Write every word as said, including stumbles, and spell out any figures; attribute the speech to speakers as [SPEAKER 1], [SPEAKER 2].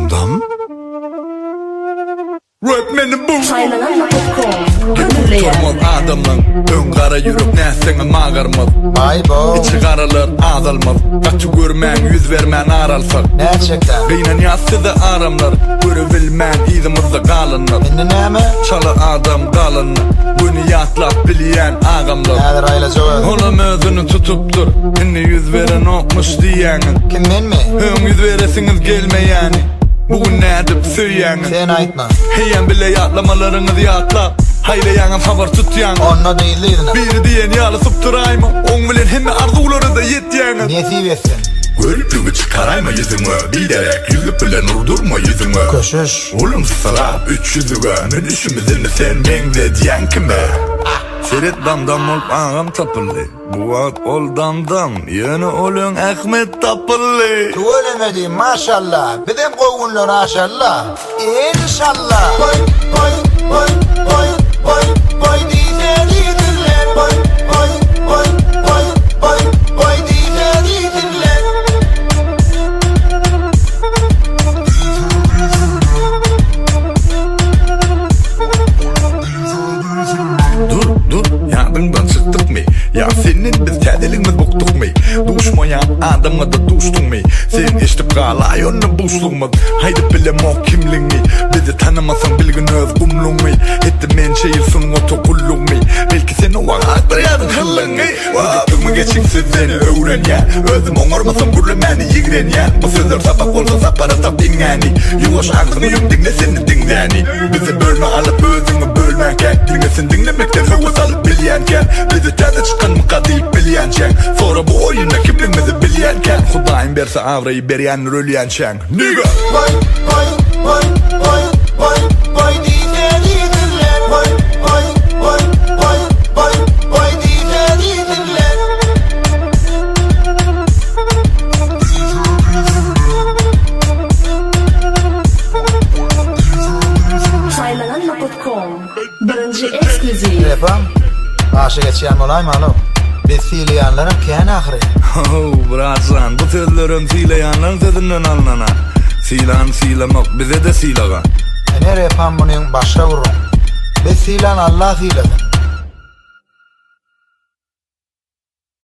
[SPEAKER 1] Dam Rapmenin bu Turmaz adamın ön kara yürüp näsene magarmaz
[SPEAKER 2] Vay bo
[SPEAKER 1] İçi karalar azalmaz Kaçı görmän yüz vermän aralsak
[SPEAKER 2] Nerçekten
[SPEAKER 1] Gıynan yassıda aramlar Görebilmän izimizde kalınlar
[SPEAKER 2] Minni näme
[SPEAKER 1] Çala adam kalınlar Bunu yatlap bilýän agamlar
[SPEAKER 2] Näder aýlajagy
[SPEAKER 1] Olam özünü tutupdur Inni yüz veren okmuş diýäňiz
[SPEAKER 2] Kim men mi
[SPEAKER 1] Höň yüz veresiňiz gelmeýäni Bugün nädip söýýäňiz
[SPEAKER 2] Sen aýtma
[SPEAKER 1] Heýen bile yatlamalarıňyzy yatlap Haýlaýaňam habar tutýaň
[SPEAKER 2] Onna diýildiň
[SPEAKER 1] Biri diýen ýalysyp duraýma Oň bilen hemme arzulary da ýetýäňiz
[SPEAKER 2] Niýeti etsin
[SPEAKER 1] Görüpüňi çıkarayma yüzüňe Bilerek yüzüp bilen urdurma yüzüňe
[SPEAKER 2] Köşüş
[SPEAKER 1] Olum sarap üç yüzüge Men işimizini sen meňde diýen kime Seret damdam olup ağam tapıllı Bu vak ol damdam Yeni olun Ahmet tapıllı
[SPEAKER 2] Tuğulemedi maşallah Bizim koğunlar aşallah İnşallah Boy boy boy boy boy boy diyecekler Boy boy boy boy boy boy diyecekler
[SPEAKER 1] Dur dur yadından çıktık mı? Ya senin biz tədilimiz boktuk mu? Duşmayan adamla da duştun mu? Sen iştip kalay onun boşluğumuz Haydi bilem o kimliğini Bizi tanımasan bilgin öz kumluğun mu? Etti men şeyilsin o tokulluğun mu? Belki sen o ağaçlar yadın hıllığın Vakıttık mı geçiksiz seni öğren ya Özüm oňarmasam gürlemeni yigren ya Bu sözler sabah olsa saparasam dinleni Yuvaş ağzını yum dinle seni dinleni Bizi bölme alıp özünü bölmeken Dinlesin dinlemekten hıvız alıp bilyenken Bizi täze çıkan mı kadıyıp bilyenken Sonra bu oyunda kimliğimizi bilyenken Hudaýym berse avrayı berýän rölýänçen Nigga
[SPEAKER 2] Boy boy boy boy boy boy diyecekler Boy boy boy boy boy boy diyecekler
[SPEAKER 3] saylanan nokta com Birinci ekskluziv
[SPEAKER 2] Repam Aşık etçiyem olayım alo Biz fiiliyanların piyan ahri
[SPEAKER 1] Oh bratsan bu sözlerim sileýänlerin sözünden alnana Silan silamak bize de silaga
[SPEAKER 2] Ene repam bunun başa vurun Biz fiilan Allah fiiladın